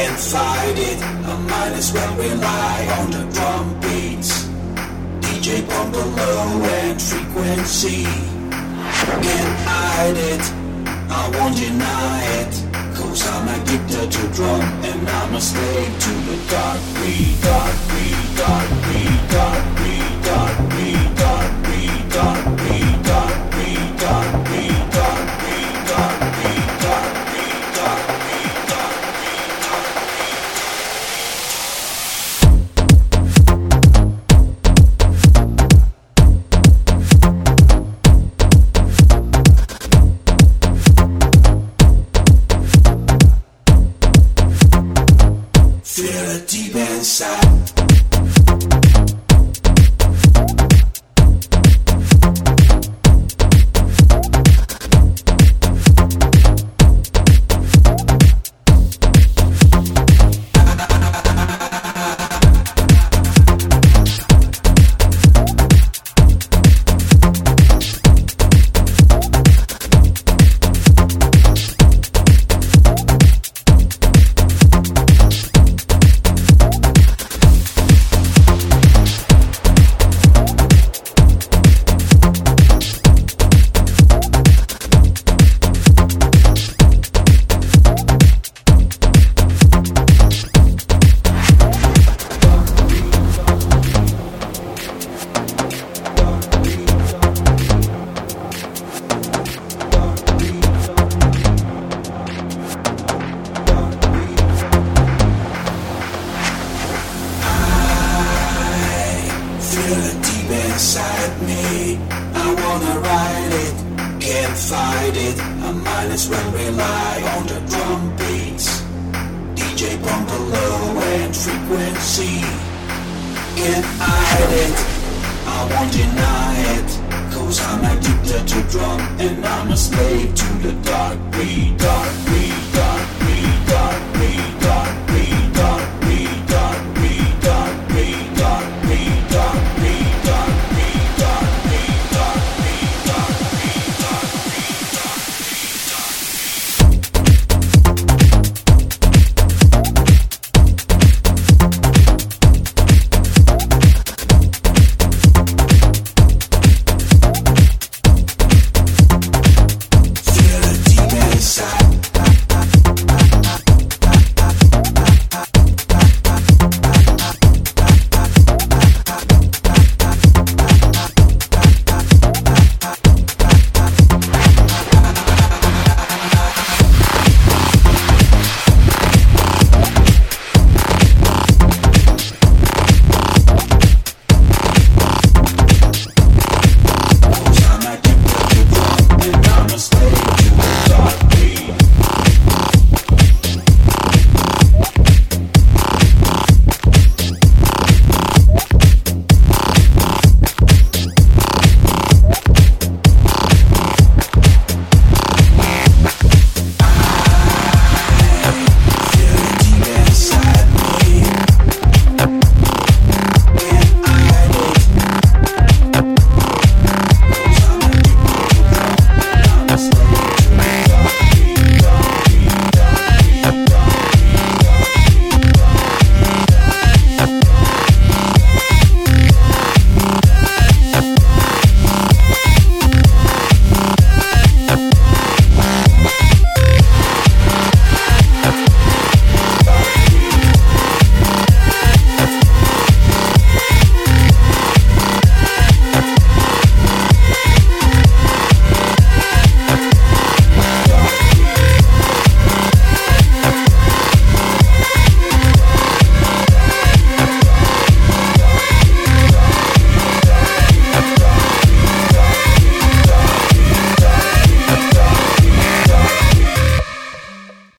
can't fight it. I might as well rely on the drum beats. DJ pump the low end frequency. Can't hide it, I won't deny it. Cause I'm addicted to drum and I'm a slave to the dark beat, dark beat, dark beat, dark beat, dark beat, dark beat, dark beat, dark beat, dark beat, dark beat, dark beat, dark beat, dark beat, dark feel it deep inside. Feel it deep inside me. I wanna ride it, can't fight it. I might as well rely on the drum beats. DJ pump the low end frequency. Can't hide it, I won't deny it. Cause I'm addicted to drum and I'm a slave to the dark beat, dark beat, dark beat, dark beat.